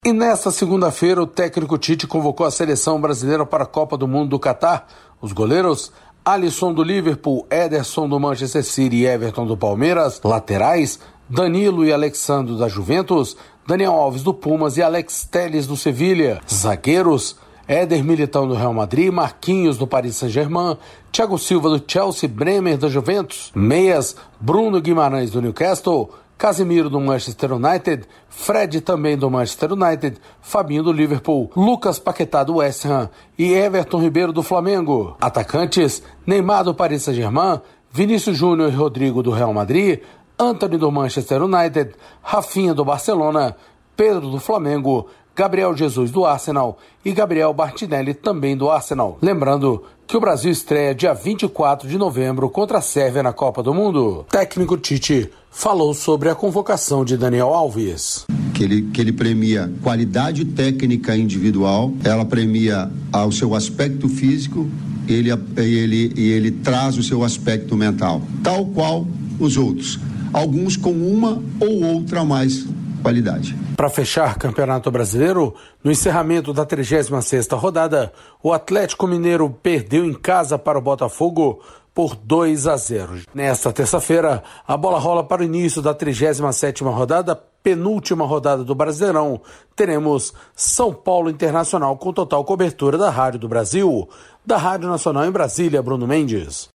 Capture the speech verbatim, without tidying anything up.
E nesta segunda-feira, o técnico Tite convocou a seleção brasileira para a Copa do Mundo do Catar. Os goleiros, Alisson do Liverpool, Ederson do Manchester City e Everton do Palmeiras. Laterais, Danilo e Alexandro da Juventus, Daniel Alves do Pumas e Alex Telles do Sevilha. Zagueiros, Éder Militão do Real Madrid, Marquinhos do Paris Saint-Germain, Thiago Silva do Chelsea, Bremer da Juventus. Meias, Bruno Guimarães do Newcastle, Casemiro do Manchester United, Fred também do Manchester United, Fabinho do Liverpool, Lucas Paquetá do West Ham e Everton Ribeiro do Flamengo. Atacantes, Neymar do Paris Saint-Germain, Vinícius Júnior e Rodrigo do Real Madrid, Antony do Manchester United, Rafinha do Barcelona, Pedro do Flamengo, Gabriel Jesus do Arsenal e Gabriel Martinelli também do Arsenal. Lembrando que o Brasil estreia dia vinte e quatro de novembro contra a Sérvia na Copa do Mundo. O técnico Tite falou sobre a convocação de Daniel Alves. Que ele, que ele premia qualidade técnica individual, ela premia ao seu aspecto físico e ele, ele, ele traz o seu aspecto mental, tal qual os outros, alguns com uma ou outra a mais qualidade. Para fechar Campeonato Brasileiro, no encerramento da trigésima sexta rodada, o Atlético Mineiro perdeu em casa para o Botafogo por dois a zero. Nesta terça-feira, a bola rola para o início da trigésima sétima rodada, penúltima rodada do Brasileirão. Teremos São Paulo Internacional com total cobertura da Rádio do Brasil. Da Rádio Nacional em Brasília, Bruno Mendes.